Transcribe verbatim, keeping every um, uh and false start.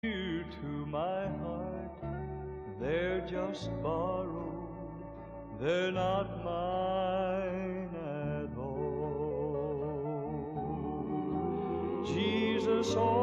dear to my heart. They're just borrowed, they're not mine at all. Jesus, oh